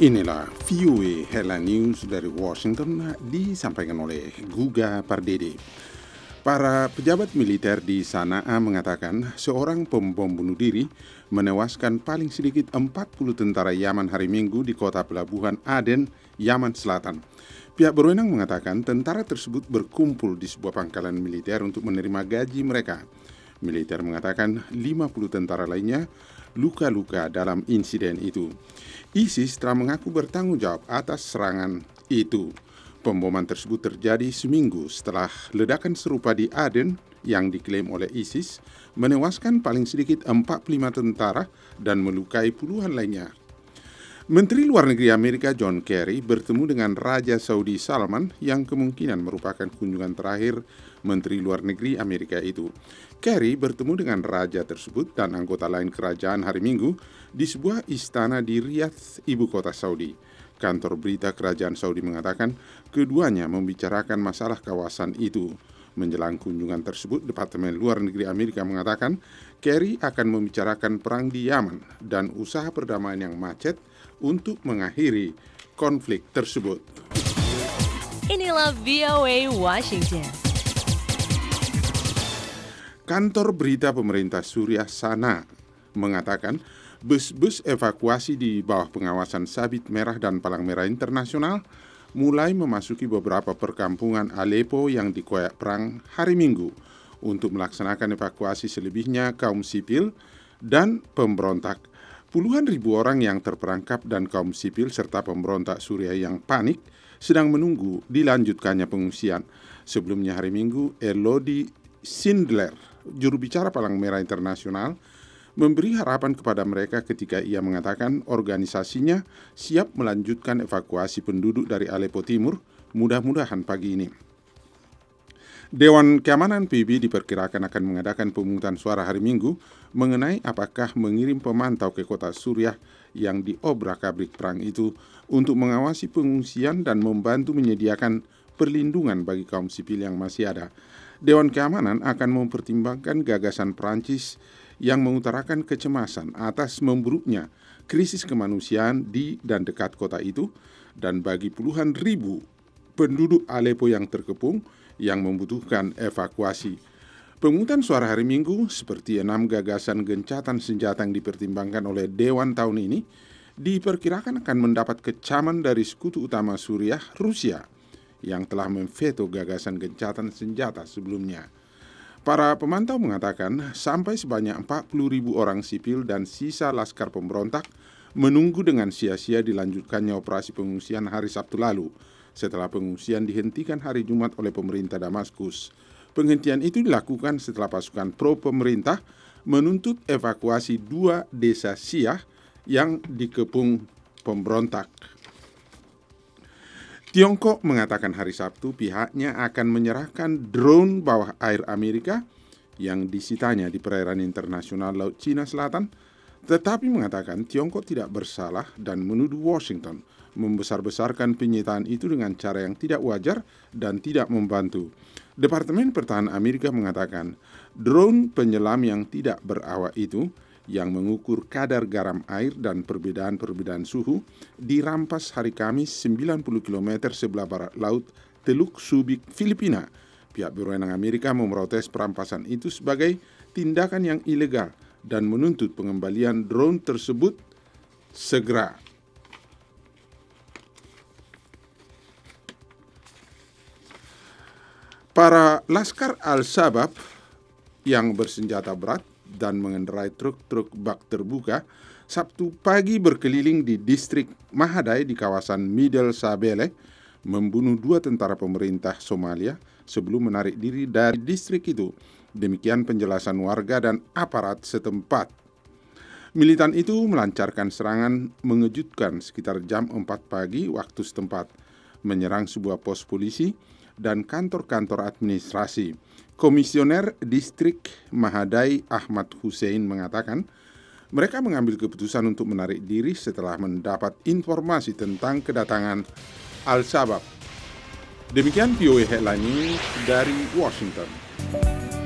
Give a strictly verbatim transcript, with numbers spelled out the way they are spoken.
Inilah V O A Headline News dari Washington disampaikan oleh Guga Pardede. Para pejabat militer di Sanaa mengatakan seorang pembom bunuh diri menewaskan paling sedikit empat puluh tentara Yaman hari Minggu di kota pelabuhan Aden, Yaman Selatan. Pihak berwenang mengatakan tentara tersebut berkumpul di sebuah pangkalan militer untuk menerima gaji mereka. Militer mengatakan lima puluh tentara lainnya luka-luka dalam insiden itu. ISIS telah mengaku bertanggung jawab atas serangan itu. Pemboman tersebut terjadi seminggu setelah ledakan serupa di Aden yang diklaim oleh ISIS menewaskan paling sedikit empat puluh lima tentara dan melukai puluhan lainnya. Menteri Luar Negeri Amerika John Kerry bertemu dengan Raja Saudi Salman yang kemungkinan merupakan kunjungan terakhir Menteri Luar Negeri Amerika itu. Kerry bertemu dengan raja tersebut dan anggota lain kerajaan hari Minggu di sebuah istana di Riyadh, ibu kota Saudi. Kantor berita kerajaan Saudi mengatakan keduanya membicarakan masalah kawasan itu. Menjelang kunjungan tersebut, Departemen Luar Negeri Amerika mengatakan Kerry akan membicarakan perang di Yaman dan usaha perdamaian yang macet untuk mengakhiri konflik tersebut. Inilah V O A Washington. Kantor berita pemerintah Suriah Sana mengatakan bus-bus evakuasi di bawah pengawasan Sabit Merah dan Palang Merah Internasional mulai memasuki beberapa perkampungan Aleppo yang dikoyak perang hari Minggu untuk melaksanakan evakuasi selebihnya kaum sipil dan pemberontak. Puluhan ribu orang yang terperangkap dan kaum sipil serta pemberontak Suriah yang panik sedang menunggu dilanjutkannya pengungsian. Sebelumnya hari Minggu, Elodie Schindler, juru bicara Palang Merah Internasional, memberi harapan kepada mereka ketika ia mengatakan organisasinya siap melanjutkan evakuasi penduduk dari Aleppo Timur, mudah-mudahan pagi ini. Dewan Keamanan P B B diperkirakan akan mengadakan pemungutan suara hari Minggu mengenai apakah mengirim pemantau ke kota Suriah yang diobrak-abrik perang itu untuk mengawasi pengungsian dan membantu menyediakan perlindungan bagi kaum sipil yang masih ada. Dewan Keamanan akan mempertimbangkan gagasan Prancis yang mengutarakan kecemasan atas memburuknya krisis kemanusiaan di dan dekat kota itu dan bagi puluhan ribu penduduk Aleppo yang terkepung yang membutuhkan evakuasi. Pemungutan suara hari Minggu seperti enam gagasan gencatan senjata yang dipertimbangkan oleh Dewan tahun ini diperkirakan akan mendapat kecaman dari sekutu utama Suriah, Rusia, yang telah memveto gagasan gencatan senjata sebelumnya. Para pemantau mengatakan sampai sebanyak empat puluh ribu orang sipil dan sisa laskar pemberontak menunggu dengan sia-sia dilanjutkannya operasi pengungsian hari Sabtu lalu setelah pengungsian dihentikan hari Jumat oleh pemerintah Damaskus. Penghentian itu dilakukan setelah pasukan pro pemerintah menuntut evakuasi dua desa Syiah yang dikepung pemberontak. Tiongkok mengatakan hari Sabtu pihaknya akan menyerahkan drone bawah air Amerika yang disitanya di perairan internasional Laut Cina Selatan, tetapi mengatakan Tiongkok tidak bersalah dan menuduh Washington membesar-besarkan penyitaan itu dengan cara yang tidak wajar dan tidak membantu. Departemen Pertahanan Amerika mengatakan drone penyelam yang tidak berawak itu yang mengukur kadar garam air dan perbedaan-perbedaan suhu dirampas hari Kamis sembilan puluh kilometer sebelah barat laut Teluk Subic, Filipina. Pihak berwenang Amerika memprotes perampasan itu sebagai tindakan yang ilegal dan menuntut pengembalian drone tersebut segera. Para laskar Al-Shabab yang bersenjata berat dan mengendarai truk-truk bak terbuka Sabtu pagi berkeliling di distrik Mahadai di kawasan Middle Sabele, membunuh dua tentara pemerintah Somalia sebelum menarik diri dari distrik itu. Demikian penjelasan warga dan aparat setempat. Militan itu melancarkan serangan mengejutkan sekitar jam empat pagi waktu setempat, menyerang sebuah pos polisi dan kantor-kantor administrasi. Komisioner Distrik Mahadai Ahmad Hussein mengatakan mereka mengambil keputusan untuk menarik diri setelah mendapat informasi tentang kedatangan Al-Shabab. Demikian V O A Headline News dari Washington.